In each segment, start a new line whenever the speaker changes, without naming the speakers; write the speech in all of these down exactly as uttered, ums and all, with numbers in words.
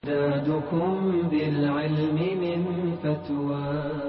إمدادكم بالعلم من فتوى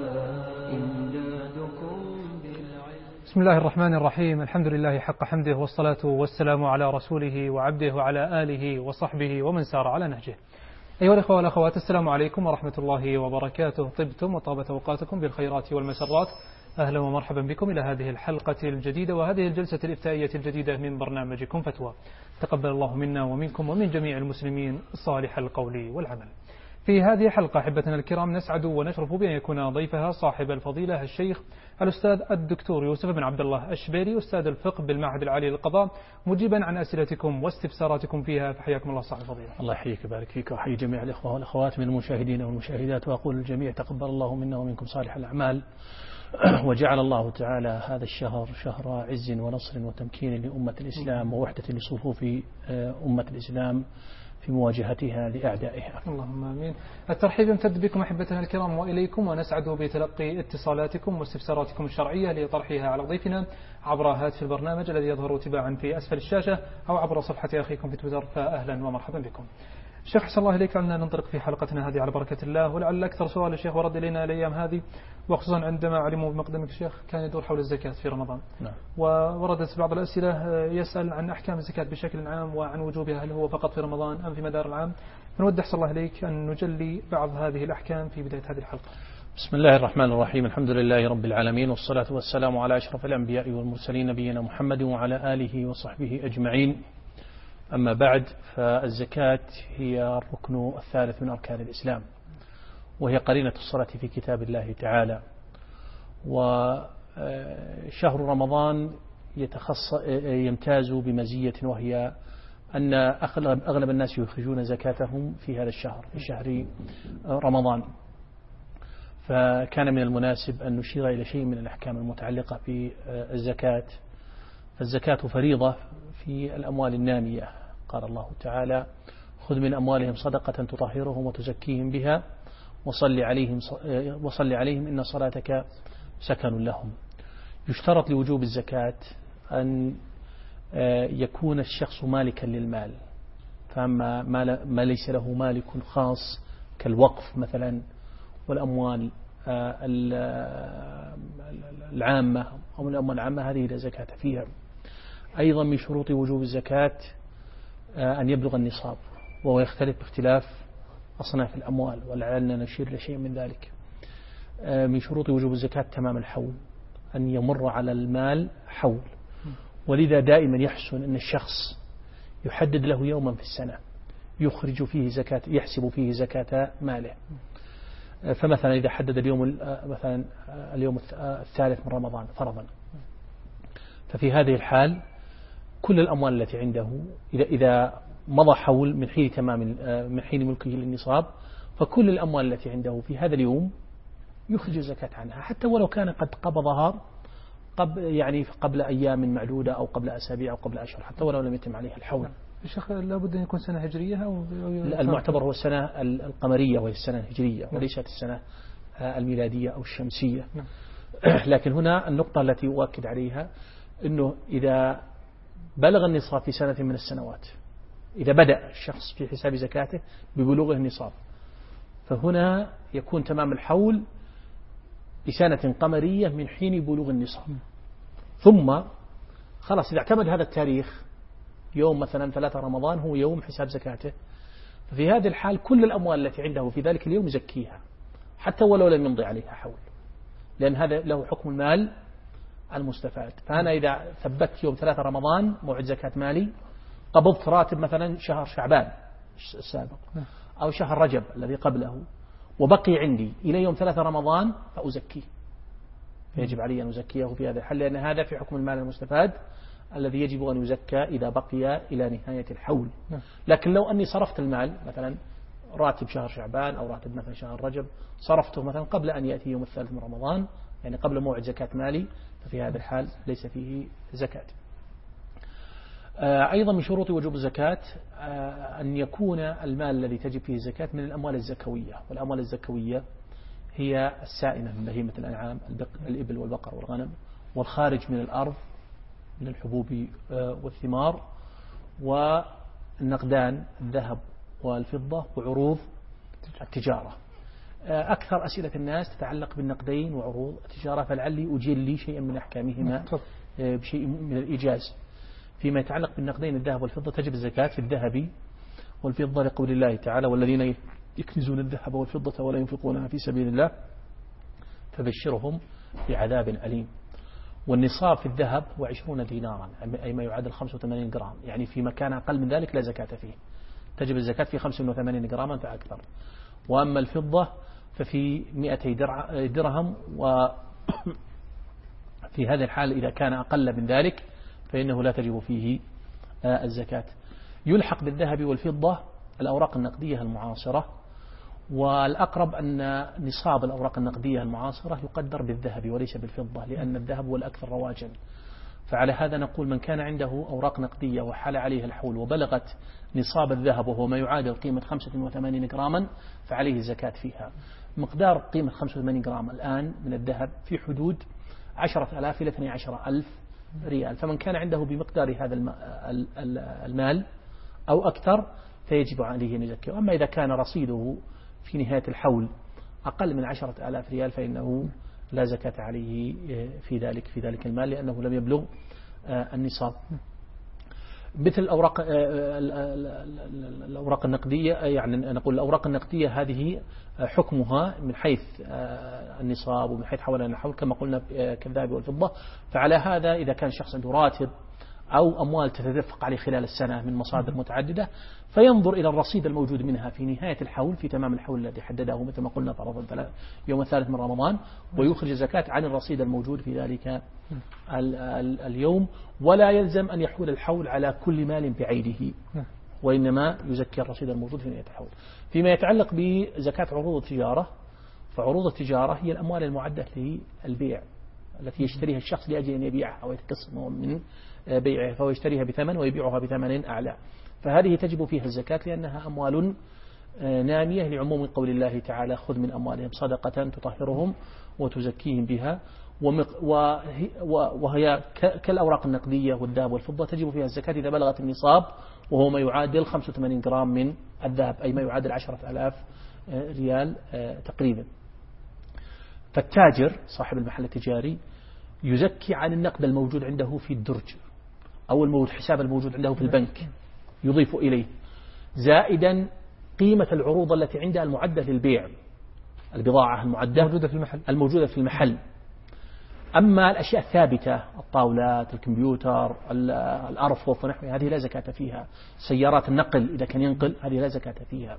إمدادكم بالعلم.
بسم الله الرحمن الرحيم. الحمد لله حق حمده، والصلاة والسلام على رسوله وعبده وعلى آله وصحبه ومن سار على نهجه. أيها الأخوة والأخوات، السلام عليكم ورحمة الله وبركاته. طبتم وطابت أوقاتكم بالخيرات والمسرات. أهلا ومرحبا بكم إلى هذه الحلقة الجديدة وهذه الجلسة الإفتائية الجديدة من برنامجكم فتوى. تقبل الله منا ومنكم ومن جميع المسلمين صالح القول والعمل. في هذه الحلقة أحبتنا الكرام نسعد ونشرف بأن يكون ضيفها صاحب الفضيلة الشيخ الأستاذ الدكتور يوسف بن عبد الله الشبيري، أستاذ الفقه بالمعهد العالي للقضاء، مجيبا عن أسئلتكم واستفساراتكم فيها. فحياكم الله صاحب الفضيلة.
الله يحييك ويبارك فيك، وحيي جميع الإخوة والأخوات من المشاهدين والمشاهدات، وأقول للجميع تقبل الله منا ومنكم صالح الأعمال، وجعل الله تعالى هذا الشهر شهر عز ونصر وتمكين لأمة الإسلام ووحدة لصفوف أمة الإسلام في مواجهتها لأعدائها.
اللهم آمين. الترحيب يمتد بكم أحبتنا الكرام وإليكم، ونسعد بتلقي اتصالاتكم واستفساراتكم الشرعية لطرحها على ضيفنا عبر هاتف البرنامج الذي يظهر تباعا في أسفل الشاشة أو عبر صفحة أخيكم في تويتر. فأهلا ومرحبا بكم. الشيخ حسن الله إليك، لعلنا ننطلق في حلقتنا هذه على بركة الله، ولعل أكثر سؤال الشيخ ورد إلينا الأيام هذه، وخصوصا عندما علموا بمقدمك الشيخ، كان يدور حول الزكاة في رمضان. نعم. ووردت بعض الأسئلة يسأل عن أحكام الزكاة بشكل عام وعن وجوبها، هل هو فقط في رمضان أم في مدار العام؟ فنود أحسن الله إليك أن نجلي بعض هذه الأحكام في بداية هذه الحلقة.
بسم الله الرحمن الرحيم. الحمد لله رب العالمين، والصلاة والسلام على أشرف الأنبياء والمرسلين نبينا محمد وعلى آله وصحبه أجمعين. أما بعد، فالزكاة هي الركن الثالث من أركان الإسلام، وهي قرينة الصلاة في كتاب الله تعالى. وشهر رمضان يتخص يمتاز بمزية، وهي أن أغلب الناس يخرجون زكاتهم في هذا الشهر، في شهر رمضان. فكان من المناسب أن نشير إلى شيء من الأحكام المتعلقة بالزكاة. فالزكاة فريضة في الأموال النامية. قال الله تعالى: خذ من أموالهم صدقة تطهرهم وتزكيهم بها وصل عليهم وصل عليهم إن صلاتك سكن لهم. يشترط لوجوب الزكاة أن يكون الشخص مالكا للمال، فأما ما ليس له مالك خاص كالوقف مثلا والأموال العامة أو الأموال العامة، هذه لا زكاة فيها. أيضا من شروط وجوب الزكاة أن يبلغ النصاب، وهو يختلف باختلاف أصناف الأموال، ولعلنا نشير لشيء من ذلك. من شروط وجوب الزكاة تمام الحول، أن يمر على المال حول. ولذا دائما يحسن أن الشخص يحدد له يوما في السنة يخرج فيه زكاة، يحسب فيه زكاة ماله. فمثلا إذا حدد اليوم مثلا اليوم الثالث من رمضان فرضا، ففي هذه الحال كل الأموال التي عنده إذا إذا مضى حول من حين تمام من حين ملكه للنصاب، فكل الأموال التي عنده في هذا اليوم يخرج الزكاة عنها، حتى ولو كان قد قبضها قبل يعني قبل أيام معدودة أو قبل أسابيع أو قبل أشهر، حتى ولو لم يتم عليها الحول.
الشيخ لابد أن يكون سنة هجرية أو
المعتبر هو السنة القمرية، وهي السنة الهجرية وليست السنة الميلادية أو الشمسية. لكن هنا النقطة التي أؤكد عليها أنه إذا بلغ النصاب في سنة من السنوات، إذا بدأ الشخص في حساب زكاته ببلوغه النصاب، فهنا يكون تمام الحول بسنة قمرية من حين بلوغ النصاب. ثم خلاص إذا اعتمد هذا التاريخ يوم مثلا ثلاثة رمضان هو يوم حساب زكاته، ففي هذه الحال كل الأموال التي عنده في ذلك اليوم يزكيها حتى ولو لم يمضي عليها حول، لأن هذا له حكم المال المستفاد. فأنا إذا ثبت يوم ثلاثة رمضان موعد زكاة مالي، قبضت راتب مثلا شهر شعبان السابق أو شهر رجب الذي قبله، وبقي عندي إلى يوم ثلاثة رمضان، فأزكيه، فيجب علي أن أزكيه في هذا الحال، لأن هذا في حكم المال المستفاد الذي يجب أن يزكى إذا بقي إلى نهاية الحول. لكن لو أني صرفت المال مثلا راتب شهر شعبان أو راتب مثلا شهر رجب، صرفته مثلا قبل أن يأتي يوم الثالث من رمضان، يعني قبل موعد زكاة مالي، ففي هذا الحال ليس فيه زكاة. أيضا من شروط وجوب الزكاة أن يكون المال الذي تجب فيه الزكاة من الأموال الزكوية، والأموال الزكوية هي السائمة من بهيمة الأنعام، الإبل والبقر والغنم، والخارج من الأرض من الحبوب والثمار، والنقدان الذهب والفضة وعروض التجارة. أكثر أسئلة الناس تتعلق بالنقدين وعروض التجارة، فلعلي أجيل لي شيئا من أحكامهما بشيء من الإيجاز. فيما يتعلق بالنقدين الذهب والفضة تجب الزكاة في الذهب والفضة لقول الله تعالى: والذين يكنزون الذهب والفضة ولا ينفقونها في سبيل الله فبشرهم بعذاب أليم. والنصاب في الذهب هو عشرون دينارا، أي ما يعادل خمسة وثمانين جرام، يعني في مكان أقل من ذلك لا زكاة فيه، تجب الزكاة في خمسة وثمانين جراما فأكثر. وأما الفضة ففي مئتي درهم، وفي هذه الحال إذا كان أقل من ذلك فإنه لا تجب فيه الزكاة. يلحق بالذهب والفضة الأوراق النقدية المعاصرة، والأقرب أن نصاب الأوراق النقدية المعاصرة يقدر بالذهب وليس بالفضة، لأن الذهب هو الأكثر رواجا. فعلى هذا نقول من كان عنده أوراق نقدية وحال عليه الحول وبلغت نصاب الذهب وهو ما يعادل قيمة خمسة وثمانين جراما فعليه الزكاة فيها. مقدار قيمة خمسة وثمانين جرام الآن من الذهب في حدود عشرة آلاف إلى اثني عشر ألف ريال، فمن كان عنده بمقدار هذا المال أو أكثر فيجب عليه أن يزكيه. أما إذا كان رصيده في نهاية الحول أقل من عشرة آلاف ريال فإنه لا زكاة عليه في ذلك في ذلك المال، لأنه لم يبلغ النصاب. مثل الأوراق الأوراق النقدية، يعني نقول الأوراق النقدية هذه حكمها من حيث النصاب ومن حيث حولان الحول كما قلنا كالذهب والفضة. فعلى هذا إذا كان شخص عنده راتب أو أموال تتدفق عليه خلال السنة من مصادر متعددة فينظر إلى الرصيد الموجود منها في نهاية الحول في تمام الحول الذي حدده مثل ما قلنا فرضا يوم الثالث من رمضان، ويخرج الزكاة عن الرصيد الموجود في ذلك اليوم، ولا يلزم أن يحول الحول على كل مال بعينه، وإنما يزكي الرصيد الموجود في نهاية الحول. فيما يتعلق بزكاة عروض التجارة، فعروض التجارة هي الأموال المعدة للبيع التي يشتريها الشخص لأجل أن يبيعها أو يتقسم من بيعها، فهو يشتريها بثمن ويبيعها بثمن أعلى، فهذه تجب فيها الزكاة لأنها أموال نامية لعموم قول الله تعالى: خذ من أموالهم صدقة تطهرهم وتزكيهم بها، وهي كالأوراق النقدية والذهب والفضة تجب فيها الزكاة إذا بلغت النصاب وهو ما يعادل خمسة وثمانين جرام من الذهب، أي ما يعادل عشرة آلاف ريال تقريبا. فالتاجر صاحب المحل التجاري يزكي عن النقد الموجود عنده في الدرج أو الموجود حساب الموجود عنده في البنك، يضيف إليه زائدا قيمة العروض التي عندها المعدة للبيع، البضاعة المعدة
الموجودة في المحل
الموجودة في المحل. أما الأشياء الثابتة الطاولات الكمبيوتر الأرفف ونحوها هذه لا زكاة فيها. سيارات النقل إذا كان ينقل هذه لا زكاة فيها.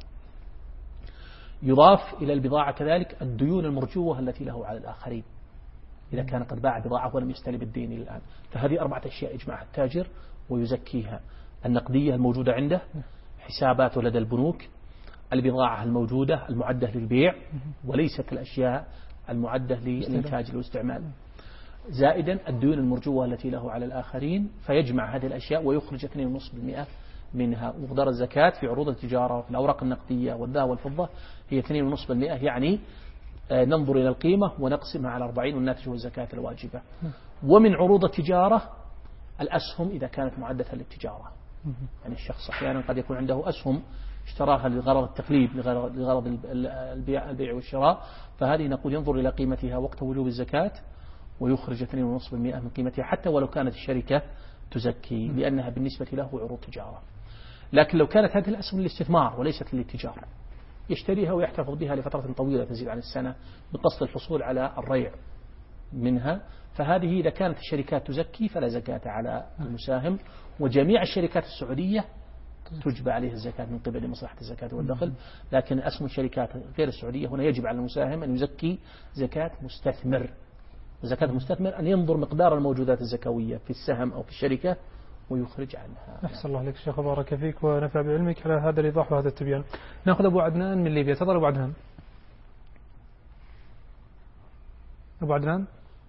يضاف إلى البضاعة كذلك الديون المرجوة التي له على الآخرين إذا كان قد باع بضاعة ولم يستلم الدين إلى الآن، فهذه أربعة أشياء يجمعها التاجر ويزكيها: النقدية الموجودة عنده، حساباته لدى البنوك، البضاعة الموجودة المعدة للبيع وليست الأشياء المعدة للإنتاج والاستعمال، زائدا الديون المرجوة التي له على الآخرين، فيجمع هذه الأشياء ويخرج اثنين فاصلة خمسة بالمئة منها. ومقدار الزكاة في عروض التجارة في الأوراق النقدية والذهب والفضة هي اثنين فاصلة خمسة بالمئة، يعني ننظر إلى القيمة ونقسمها على أربعين والناتج هو الزكاة الواجبة. ومن عروض التجارة الأسهم إذا كانت معدة للتجارة، يعني الشخص أحيانا قد يكون عنده أسهم اشتراها لغرض التقليب لغرض البيع, البيع والشراء، فهذه نقول ينظر إلى قيمتها وقت وجوب الزكاة ويخرج اثنين فاصلة خمسة بالمئة من قيمتها حتى ولو كانت الشركة تزكي، لأنها بالنسبة له عروض تجارة. لكن لو كانت هذه الأسهم للاستثمار وليست للتجارة يشتريها ويحتفظ بها لفترة طويلة تزيد عن السنة بقصد الحصول على الريع منها، فهذه إذا كانت الشركات تزكي فلا زكاة على المساهم. وجميع الشركات السعودية تجب عليها الزكاة من قبل مصلحة الزكاة والدخل، لكن أسهم الشركات غير السعودية هنا يجب على المساهم أن يزكي زكاة مستثمر. زكاة المستثمر أن ينظر مقدار الموجودات الزكوية في السهم أو في الشركة ويخرج عنها.
أحسن الله عليك شيخ، بارك فيك ونفع بعلمك على هذا الإيضاح وهذا التبيان. نأخذ أبو عدنان من ليبيا. تفضل أبو عدنان. أبو عدنان.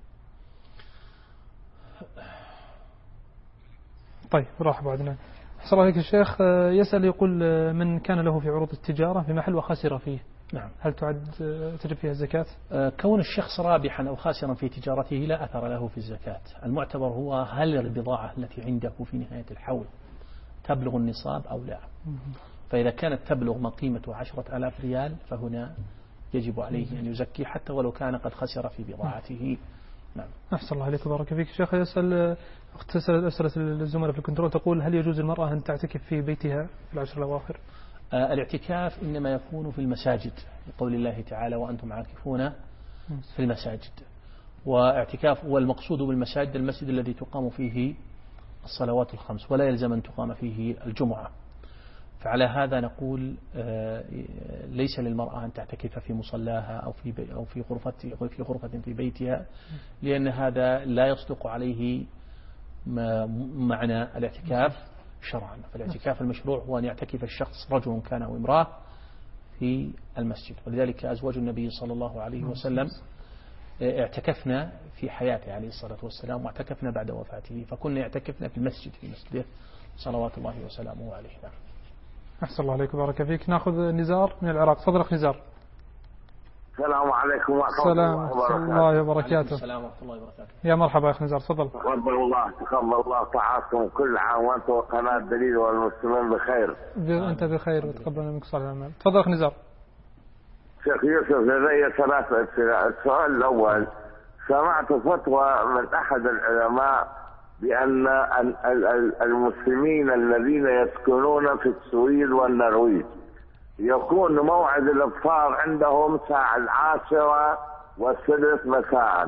طيب راح أبو عدنان. أحسن الله عليك الشيخ. يسأل يقول من كان له في عروض التجارة في محل وخسر فيه،
نعم،
هل تعد تجب فيها الزكاة؟
كون الشخص رابحا أو خاسرا في تجارته لا أثر له في الزكاة. المعتبر هو هل البضاعة التي عنده في نهاية الحول تبلغ النصاب أو لا. فإذا كانت تبلغ ما قيمته عشرة آلاف ريال فهنا يجب عليه أن يزكي حتى ولو كان قد خسر في بضاعته. نعم.
أحسن الله عليك وبارك فيك. شيخ يسأل أخت أسئلة الزملاء في الكنترول تقول هل يجوز المرأة أن تعتكف في بيتها في العشر الأواخر؟
آه الاعتكاف إنما يكون في المساجد لقول الله تعالى وأنتم عاكفون في المساجد. واعتكاف والمقصود بالمساجد المسجد الذي تقام فيه الصلوات الخمس ولا يلزم أن تقام فيه الجمعة. فعلى هذا نقول ليس للمرأة أن تعتكف في مصلاها أو في أو في غرفة في غرفة في بيتها، لأن هذا لا يصدق عليه معنى الاعتكاف شرعا. فالاعتكاف المشروع هو أن يعتكف الشخص رجل كان أو امرأة في المسجد. ولذلك أزواج النبي صلى الله عليه وسلم اعتكفنا في حياته عليه الصلاة والسلام واعتكفنا بعد وفاته، فكنا يعتكفنا في المسجد في مسجده صلوات الله وسلامه عليه.
أحسن الله عليك وبارك فيك. ناخذ نزار من العراق. تفضل أخ نزار.
السلام عليكم ورحمة الله وبركاته.
السلام ورحمة الله وبركاته.
يا مرحبا يا أخ نزار، تفضل.
تقبل الله تقبل الله طاعاتكم كل عام وأنتم وقناة دليل والمسلمين بخير.
أنت بخير وتقبل منك صالح الأعمال. تفضل أخ نزار.
شيخ يوسف لدي ثلاث أسئلة. السؤال الأول، سمعت فتوى من أحد العلماء بأن المسلمين الذين يسكنون في السويد والنرويج يكون موعد الإفطار عندهم الساعة العاشرة والثلث مساء،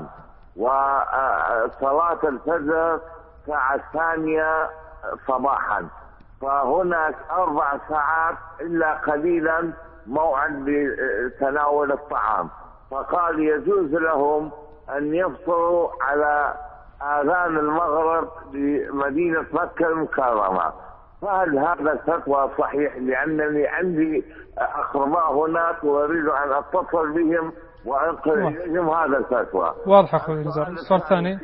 وصلاة الفجر الساعة الثانية صباحا، فهناك أربع ساعات إلا قليلا موعد لتناول الطعام. فقال يجوز لهم أن يفطروا على آذان المغرب بمدينة مكة المكرمة، فهل هذا الفتوى صحيح؟ لأنني عندي أقرباء هناك وأريد أن أتصل بهم وأنقل إليهم هذا الفتوى.
واضح أخوي نزار. السؤال الثاني،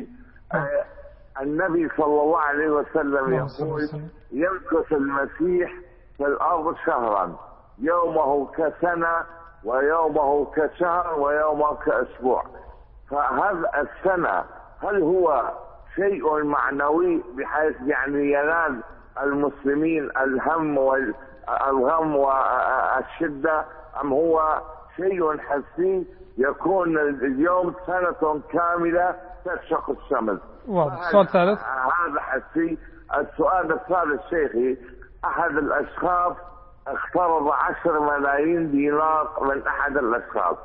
النبي صلى الله عليه وسلم يقول يمكث المسيح في الأرض شهرا، يومه كسنة ويومه كشهر ويومه كأسبوع. فهذا السنة هل هو شيء معنوي بحيث يعني ينال المسلمين الهم والغم والشدة، أم هو شيء حسي يكون اليوم سنة كاملة تشق الشمس؟
واضح. السؤال الثالث،
هذا حسي. السؤال الثالث شيخي، أحد الأشخاص اقترض عشر ملايين دينار من أحد الأشخاص،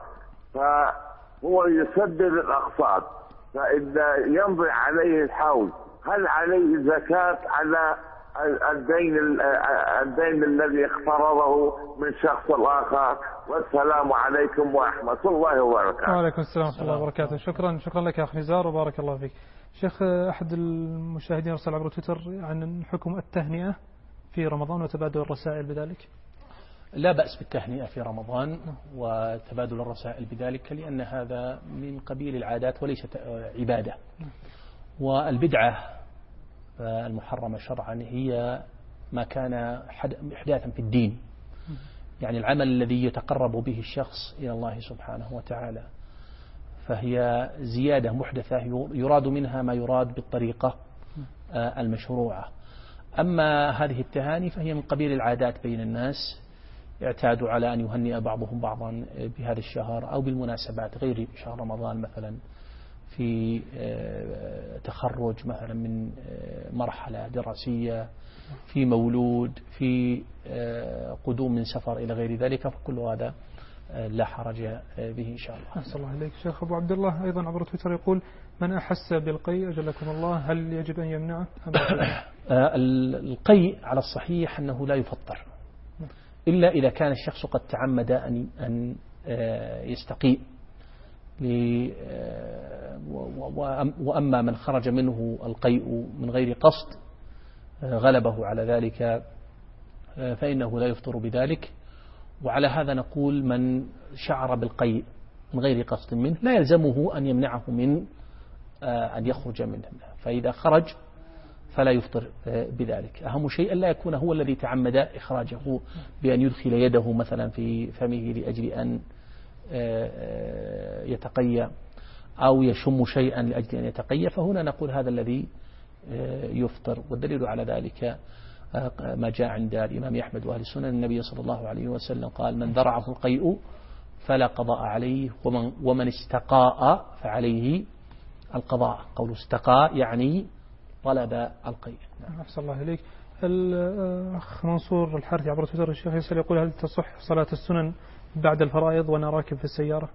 فهو يسدد الأقساط، فإذا يمضي عليه الحول هل عليه زكاة على الدين الدين الذي اقترضه من شخص آخر؟ والسلام عليكم ورحمة الله وبركاته.
وعليكم السلام ورحمة الله وبركاته. شكرا شكرا لك يا أخي نزار وبارك الله فيك. شيخ، أحد المشاهدين أرسل عبر تويتر عن حكم التهنئة في رمضان وتبادل الرسائل بذلك.
لا بأس بالتهنئة في رمضان وتبادل الرسائل بذلك، لأن هذا من قبيل العادات وليست عبادة. والبدعة المحرمة شرعا هي ما كان إحداثا في الدين، يعني العمل الذي يتقرب به الشخص إلى الله سبحانه وتعالى، فهي زيادة محدثة يراد منها ما يراد بالطريقة المشروعة. أما هذه التهاني فهي من قبيل العادات بين الناس، اعتادوا على أن يهنئ بعضهم بعضا بهذا الشهر أو بالمناسبات غير شهر رمضان، مثلا في تخرج مثلا من مرحلة دراسية، في مولود، في قدوم من سفر إلى غير ذلك، فكل هذا لا حرج به إن شاء الله.
أحسن الله عليك. شيخ أبو عبد الله أيضا عبر تويتر يقول من أحس بالقيء أجلكم الله هل يجب أن يمنعه؟
القيء على الصحيح أنه لا يفطر إلا إذا كان الشخص قد تعمد أن أن يستقيء، وأما من خرج منه القيء من غير قصد غلبه على ذلك فإنه لا يفطر بذلك. وعلى هذا نقول من شعر بالقيء من غير قصد منه لا يلزمه أن يمنعه من أن يخرج منه، فإذا خرج فلا يفطر بذلك. أهم شيء ألا يكون هو الذي تعمد إخراجه بأن يدخل يده مثلا في فمه لأجل أن يتقي أو يشم شيئا لأجل أن يتقي، فهنا نقول هذا الذي يفطر. والدليل على ذلك ما جاء عند الإمام أحمد وأهل السنن النبي صلى الله عليه وسلم قال من ذرعه القيء فلا قضاء عليه ومن, ومن استقاء فعليه القضاء. قول استقاء يعني طلب القيء.
نعم. أحسن الله إليك. الأخ منصور الحارثي عبر تويتر الشيخ يسأل يقول هل تصح صلاة السنن بعد الفرائض وأنا راكب في السيارة؟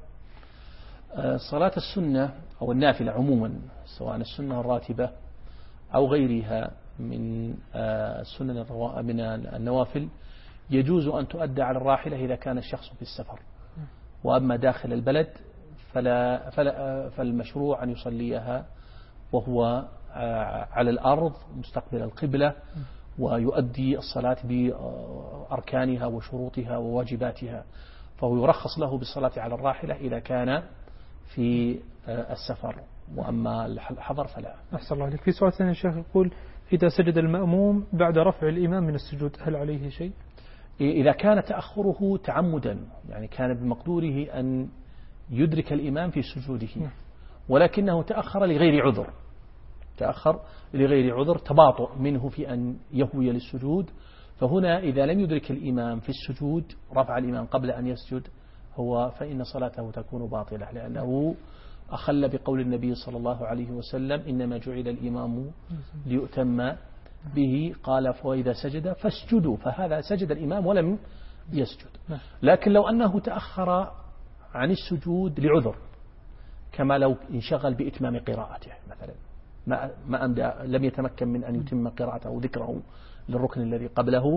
صلاة السنة أو النافلة عموما سواء السنة الراتبة أو غيرها من السنن من النوافل يجوز أن تؤدى على الراحلة إذا كان الشخص في السفر، وأما داخل البلد فلا فلا فالمشروع أن يصليها وهو على الأرض مستقبل القبلة ويؤدي الصلاة بأركانها وشروطها وواجباتها، فهو يرخص له بالصلاة على الراحلة إذا كان في السفر، وأما الحضر فلا.
أحسن الله عليك. في سؤال ثاني الشيخ يقول إذا سجد المأموم بعد رفع الإمام من السجود هل عليه شيء؟
إذا كان تأخره تعمدا، يعني كان بمقدوره أن يدرك الإمام في سجوده ولكنه تأخر لغير عذر، تأخر لغير عذر تباطؤ منه في أن يهوي للسجود، فهنا إذا لم يدرك الإمام في السجود رفع الإمام قبل أن يسجد هو فإن صلاته تكون باطلة، لأنه أخل بقول النبي صلى الله عليه وسلم إنما جعل الإمام ليؤتم به، قال فإذا سجد فاسجدوا، فهذا سجد الإمام ولم يسجد. لكن لو أنه تأخر عن السجود لعذر كما لو انشغل بإتمام قراءته مثلا ما ما أمدى لم يتمكن من أن يتم قراءته أو ذكره للركن الذي قبله،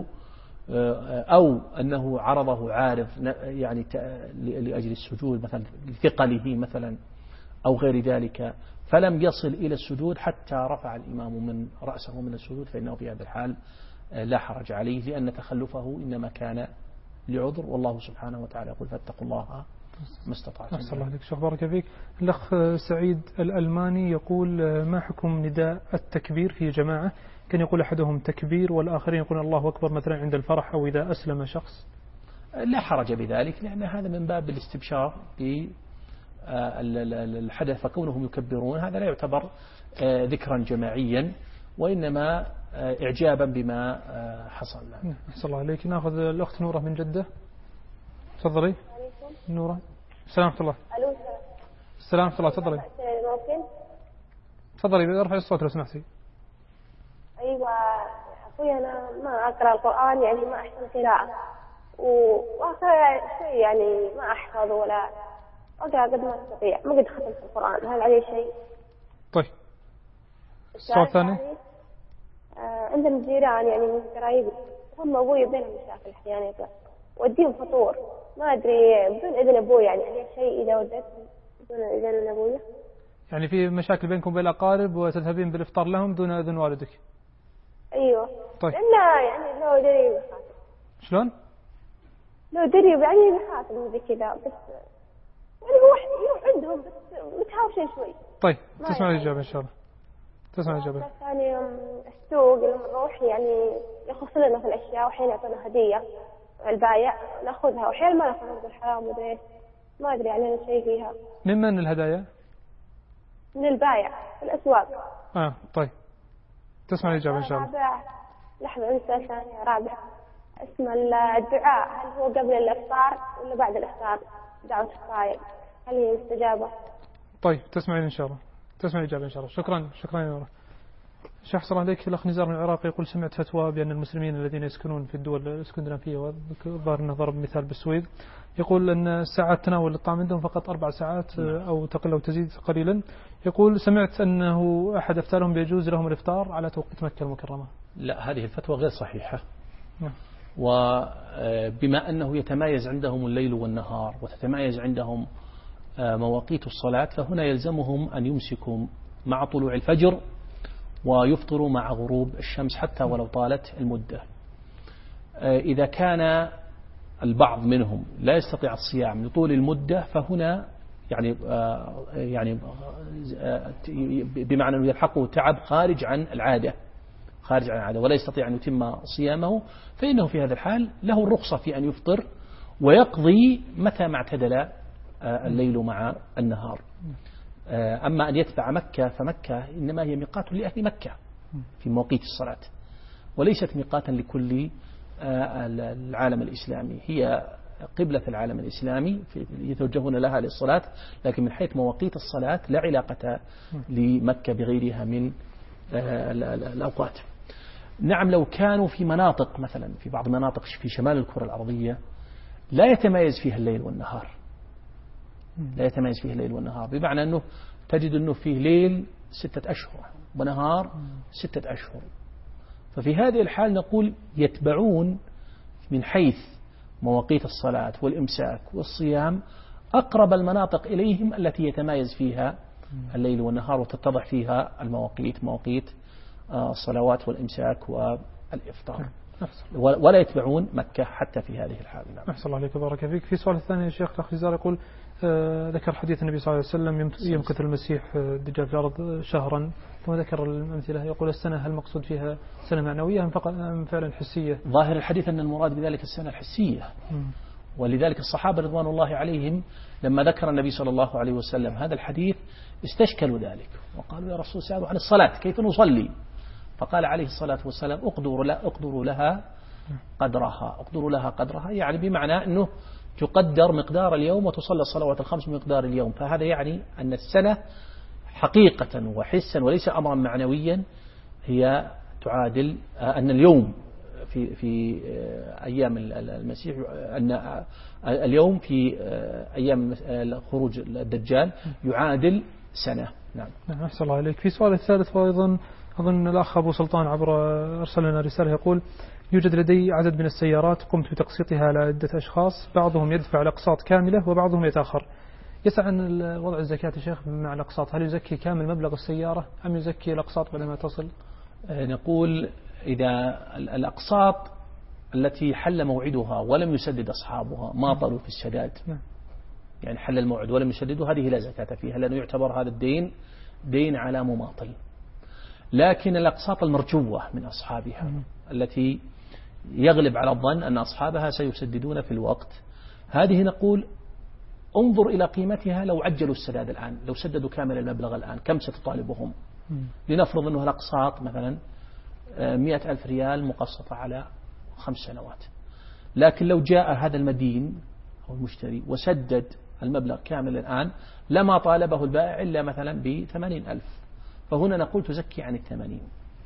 أو أنه عرضه عارض يعني لأجل السجود مثلا لثقله مثلا أو غير ذلك فلم يصل إلى السجود حتى رفع الإمام من رأسه من السجود، فإنه في هذا الحال لا حرج عليه لأن تخلفه إنما كان لعذر، والله سبحانه وتعالى يقول فاتقوا الله ما استطعتم.
أحسن الله عليك شيخ بارك فيك. الأخ سعيد الألماني يقول ما حكم نداء التكبير في جماعة؟ كان يقول أحدهم تكبير والآخرين يقول الله أكبر مثلا عند الفرح أو إذا أسلم شخص.
لا حرج بذلك لأن هذا من باب الاستبشار بالحدث، فكونهم يكبرون هذا لا يعتبر ذكرا جماعيا وإنما إعجابا بما حصل.
أحسن الله عليك. نأخذ الأخت نورة من جدة. تفضلي نورة. السلام ورحمة الله.
ألو.
السلام ورحمة الله. تفضلي. تفضلي ارفعي الصوت لو سمحتي.
أيوة أخوي أنا ما أقرأ القرآن يعني ما أحسن قراءة وأقرأ شيء يعني ما أحفظ ولا أقرأ قد ما أستطيع ما قد ختمت القرآن، هل عليه شيء؟
طيب. السؤال الثاني.
آه عندنا جيران يعني من قرايبي هم أبوي بينهم مشاكل أحيانا وديهم فطور ما أدري بدون إذن أبوي يعني عليه شيء إذا وديت بدون إذن أبوي؟
يعني في مشاكل بينكم وبين الأقارب وتذهبين بالإفطار لهم دون إذن والدك؟
أيوة.
طيب.
لأنه يعني لو دري بخاطر.
شلون؟
لو دري يعني بخاطر من ذي كذا بس يعني هو يروح عندهم بس متهاوشين شوي.
طيب تسمع الإجابة إن شاء الله. تسمع الإجابة.
ثاني يوم السوق لما نروح يعني يخص لنا في الأشياء وحين يعطونا هدية البايع ناخذها وحين ما ناخذها نقول حرام مدري ايش ما أدري علينا شيء فيها.
ممن الهدايا؟
من البايع في الأسواق.
آه طيب تسمع الإجابة إن شاء الله.
رابع لحظة عندي سؤال ثاني رابع اسم الدعاء هل هو قبل الإفطار ولا بعد الإفطار؟ دعوة الصائم هل هي مستجابة؟
طيب تسمعين إن شاء الله. تسمع الإجابة إن شاء الله. شكرا شكرا يا نورة. شيخ صلى الله عليك. الأخ نزار من العراق يقول سمعت فتوى بأن المسلمين الذين يسكنون في الدول الاسكندنافية وظهر أنه ضرب مثال بالسويد يقول أن ساعات تناول الطعام عندهم فقط أربع ساعات أو تقل أو تزيد قليلا. يقول سمعت أنه أحد أفتارهم بيجوز لهم الإفطار على توقيت مكة المكرمة.
لا هذه الفتوى غير صحيحة. وبما أنه يتمايز عندهم الليل والنهار وتتمايز عندهم مواقيت الصلاة فهنا يلزمهم أن يمسكوا مع طلوع الفجر ويفطروا مع غروب الشمس حتى ولو طالت المدة. إذا كان البعض منهم لا يستطيع الصيام لطول المدة فهنا يعني يعني بمعنى أنه يلحقه تعب خارج عن العادة خارج عن العادة ولا يستطيع أن يتم صيامه فإنه في هذا الحال له الرخصة في أن يفطر ويقضي متى ما اعتدل الليل مع النهار. أما أن يتبع مكة فمكة إنما هي ميقات لأهل مكة في مواقيت الصلاة، وليست ميقاتا لكل العالم الإسلامي. هي قبلة العالم الإسلامي يتوجهون لها للصلاة، لكن من حيث مواقيت الصلاة لا علاقة لمكة بغيرها من الأوقات. نعم، لو كانوا في مناطق مثلا في بعض المناطق في شمال الكرة الأرضية لا يتميز فيها الليل والنهار، لا يتميز فيها الليل والنهار، بمعنى أنه تجد أنه فيه ليل ستة أشهر ونهار ستة أشهر، ففي هذه الحال نقول يتبعون من حيث مواقيت الصلاة والإمساك والصيام أقرب المناطق إليهم التي يتمايز فيها الليل والنهار وتتضح فيها المواقيت، مواقيت الصلوات والإمساك والإفطار، ولا يتبعون مكة حتى في هذه الحال. نعم.
أحسن الله عليك وبارك فيك. في سؤال الثاني يا شيخ الأخ نزار يقول آه ذكر حديث النبي صلى الله عليه وسلم يمكث المسيح الدجال في الأرض شهرا، ثم ذكر الأمثلة يقول السنة هل المقصود فيها سنة معنوية أم فقط أم فعلا حسية؟
ظاهر الحديث أن المراد بذلك السنة الحسية، ولذلك الصحابة رضوان الله عليهم لما ذكر النبي صلى الله عليه وسلم هذا الحديث استشكلوا ذلك وقالوا يا رسول سألوا عن الصلاة كيف نصلي؟ فقال عليه الصلاة والسلام اقدروا لا اقدروا لها قدرها، اقدروا لها قدرها يعني بمعنى أنه تقدر مقدار اليوم وتصلى الصلوات الخمس بمقدار اليوم، فهذا يعني أن السنة حقيقة وحسا وليس أمرا معنويا هي تعادل أن اليوم في في أيام المسيح أن اليوم في أيام خروج الدجال يعادل سنة. نعم.
نعم أحسن الله عليك. في سؤال الثالث وأيضا أظن الأخ أبو سلطان عبر أرسل لنا رسالة يقول يوجد لدي عدد من السيارات قمت بتقسيطها على عدة أشخاص، بعضهم يدفع الأقساط كاملة وبعضهم يتأخر، يسأل عن وضع الزكاة يا شيخ مع الأقساط، هل يزكي كامل مبلغ السيارة أم يزكي الأقساط بعد ما تصل؟
نقول إذا الأقساط التي حل موعدها ولم يسدد أصحابها ماطلوا في السداد، يعني حل الموعد ولم يسددوا، هذه لا زكاة فيها لأنه يعتبر هذا الدين دين على مماطل. لكن الأقساط المرجوة من أصحابها التي يغلب على الظن أن أصحابها سيسددون في الوقت، هذه نقول انظر إلى قيمتها لو عجلوا السداد الآن، لو سددوا كامل المبلغ الآن كم ستطالبهم؟ لنفرض أنه الأقساط مثلا مئة ألف ريال مقسطة على خمس سنوات، لكن لو جاء هذا المدين أو المشتري وسدد المبلغ كامل الآن لما طالبه البائع إلا مثلا بثمانين ألف، فهنا نقول تزكي عن الثمانين،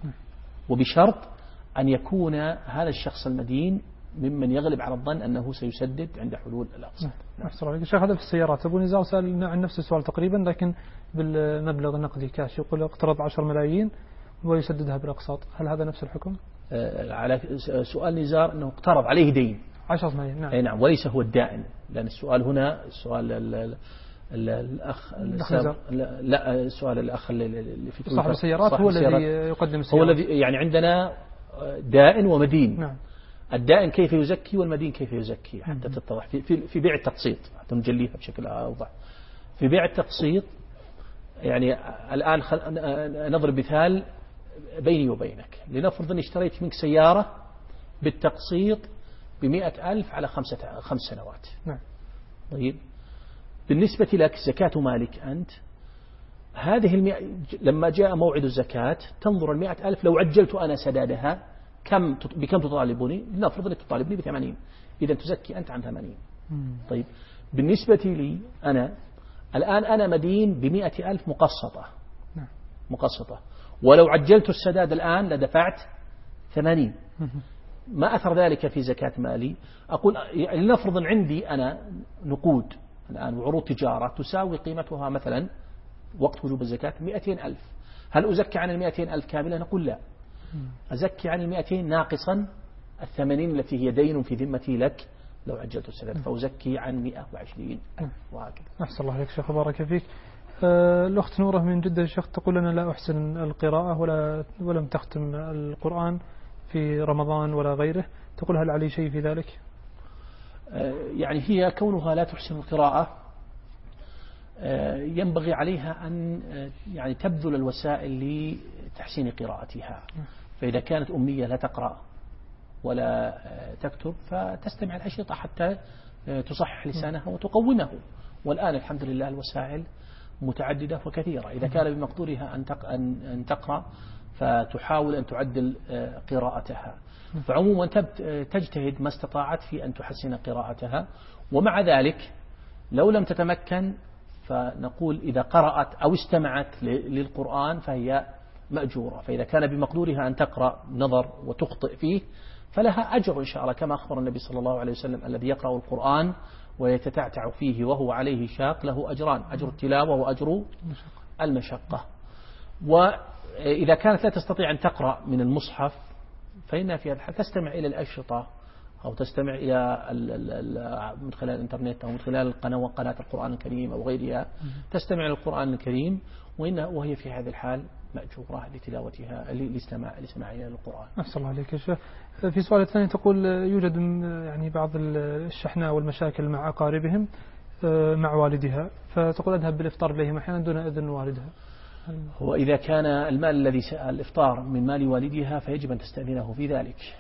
وبشرط أن يكون هذا الشخص المدين ممن يغلب على الظن أنه سيسدد عند حلول الأقساط.
أحسن الله عليك. شيخ هذا في السيارات أبو نزار سأل عن نفس السؤال تقريبا لكن بالمبلغ النقدي كاش، يقول اقترض عشر ملايين ويسددها بالأقساط، هل هذا نفس الحكم؟
آه على سؤال نزار أنه اقترض عليه دين
عشرة ملايين. نعم.
أي نعم، وليس هو الدائن، لأن السؤال هنا السؤال ال ال ال الأخ لا, لا السؤال الأخ اللي في
صاحب السيارات هو الذي يقدم السيارات،
هو الذي يعني عندنا دائن ومدين.
نعم.
الدائن كيف يزكي والمدين كيف يزكي حتى تتضح في, في, في بيع التقسيط حتى نجليها بشكل أوضح. في بيع التقسيط يعني الآن نضرب مثال بيني وبينك، لنفرض أني اشتريت منك سيارة بالتقسيط بمئة ألف على خمسة خمس سنوات.
نعم.
طيب بالنسبة لك زكاة مالك أنت هذه المئة، لما جاء موعد الزكاة تنظر المئة ألف لو عجلت أنا سدادها كم بكم تطالبني؟ لنفرض أنك تطالبني بثمانين، إذا تزكي أنت عن ثمانين. طيب بالنسبة لي أنا الآن أنا مدين بمئة ألف مقسطة مقسطة ولو عجلت السداد الآن لدفعت ثمانين، ما أثر ذلك في زكاة مالي؟ أقول يعني لنفرض عندي أنا نقود الآن وعروض تجارة تساوي قيمتها مثلا وقت وجوب الزكاة مئتين ألف، هل أزكي عن المئتين ألف كاملة؟ نقول لا، أزكي عن المئتين ناقصا الثمانين التي هي دين في ذمتي لك لو عجلت السداد، فأزكي عن مئة وعشرين ألف وهكذا.
أحسن الله عليك شيخ بارك فيك. أه الأخت نورة من جدة الشيخ تقول أنا لا أحسن القراءة ولا ولم تختم القرآن في رمضان ولا غيره، تقول هل علي شيء في ذلك؟
أه يعني هي كونها لا تحسن القراءة أه ينبغي عليها أن يعني تبذل الوسائل لتحسين قراءتها، فإذا كانت أمية لا تقرأ ولا تكتب فتستمع الأشرطة حتى تصحح لسانها وتقومه، والآن الحمد لله الوسائل متعددة وكثيرة، إذا كان بمقدورها أن أن تقرأ فتحاول أن تعدل قراءتها. فعموما تجتهد ما استطاعت في أن تحسن قراءتها. ومع ذلك لو لم تتمكن فنقول إذا قرأت أو استمعت للقرآن فهي مأجورة. فإذا كان بمقدورها أن تقرأ نظر وتخطئ فيه فلها أجر إن شاء الله، كما أخبر النبي صلى الله عليه وسلم الذي يقرأ القرآن ويتتعتع فيه وهو عليه شاق له أجران، أجر التلاوة وأجر المشقة. وإذا كانت لا تستطيع أن تقرأ من المصحف فإنها في هذا الحال تستمع إلى الأشرطة أو تستمع إلى من خلال الإنترنت أو من خلال القناة قناة القرآن الكريم أو غيرها، تستمع إلى القرآن الكريم وهي في هذه الحال مأجورة لتلاوتها لسماع لسماعها للقرآن.
أحسن الله عليك يا شيخ. في سؤال ثاني تقول يوجد يعني بعض الشحناء والمشاكل مع أقاربهم مع والدها، فتقول أذهب بالإفطار إليهم أحيانا دون إذن والدها.
وإذا كان المال الذي الإفطار من مال والدها فيجب أن تستأذنه في ذلك.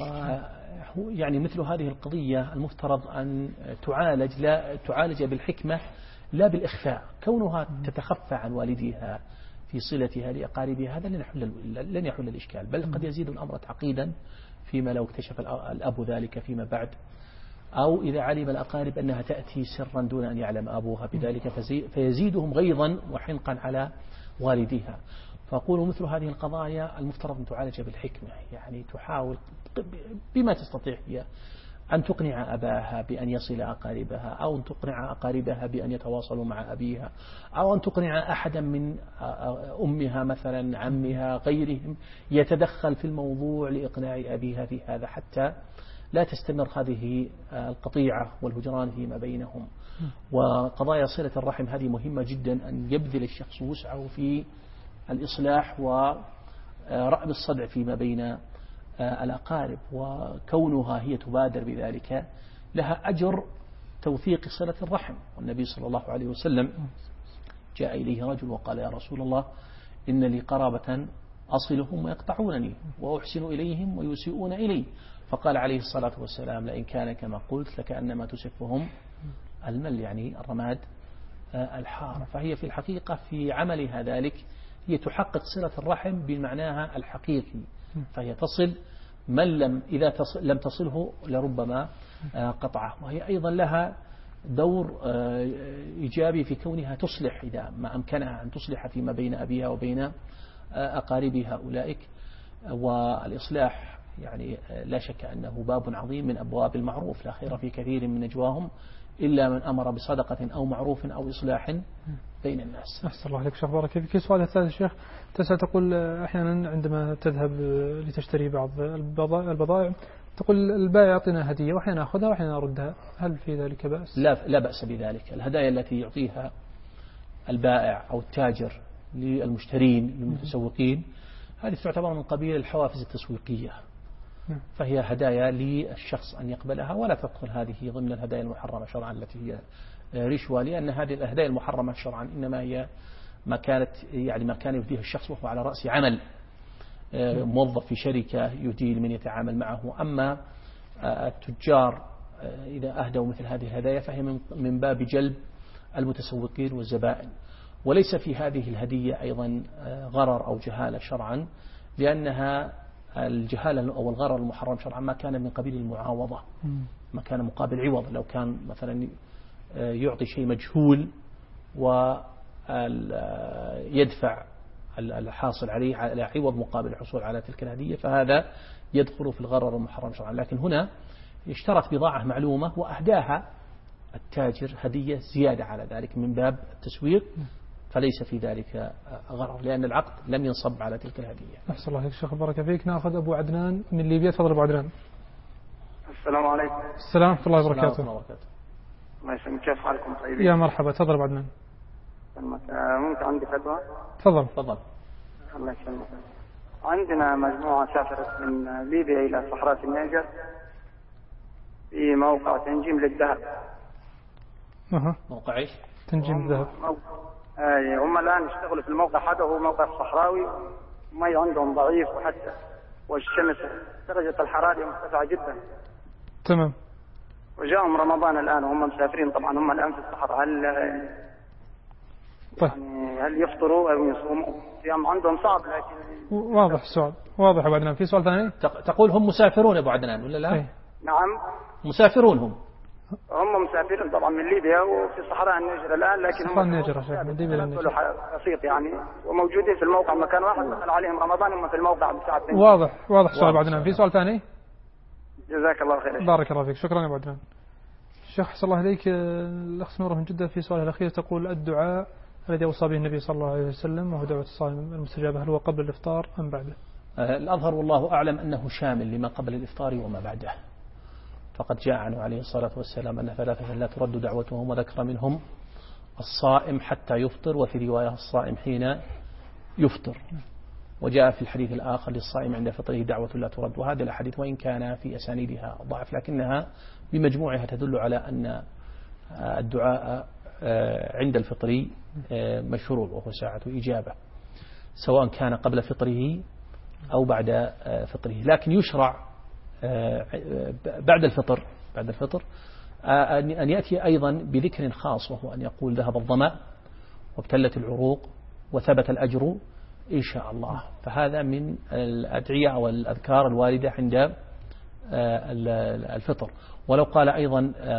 ويعني مثل هذه القضية المفترض أن تعالج لا تعالج بالحكمة لا بالإخفاء. كونها تتخفى عن والدها في صلتها لأقاربها هذا لن يحل لن يحل الإشكال، بل قد يزيد الأمر تعقيدا فيما لو اكتشف الأب ذلك فيما بعد، أو إذا علم الأقارب أنها تأتي سرا دون أن يعلم أبوها بذلك فيزيدهم غيظا وحنقا على والديها. فأقول مثل هذه القضايا المفترض أن تعالج بالحكمة، يعني تحاول بما تستطيع هي أن تقنع أباها بأن يصل أقاربها، أو أن تقنع أقاربها بأن يتواصلوا مع أبيها، أو أن تقنع أحدا من أمها مثلا عمها غيرهم يتدخل في الموضوع لإقناع أبيها في هذا حتى لا تستمر هذه القطيعة والهجران فيما بينهم. وقضايا صلة الرحم هذه مهمة جدا، أن يبذل الشخص وسعه في الإصلاح ورأب الصدع فيما بين الأقارب، وكونها هي تبادر بذلك لها أجر توثيق صلة الرحم. والنبي صلى الله عليه وسلم جاء إليه رجل وقال يا رسول الله إن لي قرابة أصلهم ويقطعونني وأحسن إليهم ويسيئون إلي، فقال عليه الصلاة والسلام لئن كان كما قلت لكأنما تسفهم المل، يعني الرماد الحار. فهي في الحقيقة في عملها ذلك هي تحقق صلة الرحم بمعناها الحقيقي، فهي تصل من لم إذا تصل لم تصله لربما قطعه. وهي أيضا لها دور إيجابي في كونها تصلح إذا ما أمكنها أن تصلح فيما بين أبيها وبين أقاربها أولئك. والإصلاح يعني لا شك أنه باب عظيم من أبواب المعروف، لا خير في كثير من نجواهم إلا من أمر بصدقة أو معروف أو إصلاح بين الناس.
أحسن الله عليك شيخ بارك فيك. في سؤال الثالث شيخ تسأل تقول أحيانا عندما تذهب لتشتري بعض البضائع تقول البائع يعطينا هدية وأحيانا أخذها وأحيانا أردها، هل في ذلك بأس؟
لا لا بأس بذلك. الهدايا التي يعطيها البائع أو التاجر للمشترين للمتسوقين هذه تعتبر من قبيل الحوافز التسويقية، فهي هدايا للشخص أن يقبلها، ولا تدخل هذه ضمن الهدايا المحرمة شرعا التي هي رشوة، لأن هذه الهدايا المحرمة شرعا إنما هي ما كانت يعني ما كان يهديها الشخص وهو على رأس عمل، موظف في شركة يهدي لمن يتعامل معه. أما التجار إذا أهدوا مثل هذه الهدايا فهي من باب جلب المتسوقين والزبائن، وليس في هذه الهدية أيضا غرر أو جهالة شرعا، لأنها الجهالة أو الغرر المحرم شرعا ما كان من قبيل المعاوضة، ما كان مقابل عوض. لو كان مثلا يعطي شيء مجهول ويدفع الحاصل عليه على عوض مقابل الحصول على تلك الهدية فهذا يدخل في الغرر المحرم شرعا. لكن هنا اشترت بضاعة معلومة وأهداها التاجر هدية زيادة على ذلك من باب التسويق، فليس في ذلك غرر لأن العقد لم ينصب على تلك الهدية.
أحسن الله عليك شيخ بارك فيك. نأخذ أبو عدنان من ليبيا. تفضل أبو عدنان.
السلام عليكم.
السلام ورحمة الله وبركاته.
الله يسلمك، كيف حالكم؟ طيبين؟
يا مرحبا. تفضل أبو عدنان.
ممكن عندي فتوى؟
تفضل.
تفضل.
الله يسلمك. عندنا مجموعة سافرت من ليبيا إلى صحراء النيجر في موقع تنجيم للذهب.
أها.
موقع إيش؟
تنجيم الذهب.
أي هم الآن يشتغلوا في الموقع هذا، هو موقع الصحراوي، مي عندهم ضعيف وحتى والشمس درجة الحرارة مرتفعة جدا.
تمام.
وجاءهم رمضان الآن وهم مسافرين، طبعا هم الآن في الصحراء، هل
طيب.
يعني هل يفطروا أو يصوموا؟ صيام عندهم صعب لكن
واضح السؤال، واضح أبو عدنان. في سؤال ثاني؟
تقول هم مسافرون يا أبو عدنان ولا لا؟
إيه.
نعم
مسافرون هم
هم مسافرين طبعا من ليبيا وفي صحراء النيجر الآن، لكن
صحراء
هم
النيجر يا شيخ، من ليبيا للنيجر.
بسيط يعني، وموجودين في الموقع مكان واحد، دخل عليهم رمضان هم في الموقع بساعة اثنين.
واضح واضح السؤال أبو عدنان. في سؤال ثاني؟
جزاك الله خير.
بارك الله فيك، شكرا يا أبو عدنان. الشيخ حسن الله عليك، الأخ نورة من جدة في سؤال الأخير تقول: الدعاء الذي أوصى به النبي صلى الله عليه وسلم وهو دعوة الصائم المستجابة، هل هو قبل الإفطار أم بعده؟
الأظهر والله أعلم أنه شامل لما قبل الإفطار وما بعده، فقد جاء عنه عليه الصلاة والسلام أن ثلاثة لا ترد دعوتهم، وذكر منهم الصائم حتى يفطر، وفي رواية الصائم حين يفطر. وجاء في الحديث الآخر: للصائم عند فطره دعوة لا ترد. وهذه الأحاديث وإن كان في أسانيدها ضعف لكنها بمجموعها تدل على أن الدعاء عند الفطر مشروع وهو ساعة إجابة، سواء كان قبل فطره أو بعد فطره. لكن يشرع بعد الفطر بعد الفطر أن يأتي أيضا بذكر خاص، وهو أن يقول: ذهب الظمأ وابتلت العروق وثبت الأجر إن شاء الله. فهذا من الأدعية أو الأذكار الواردة عند الفطر. ولو قال أيضا: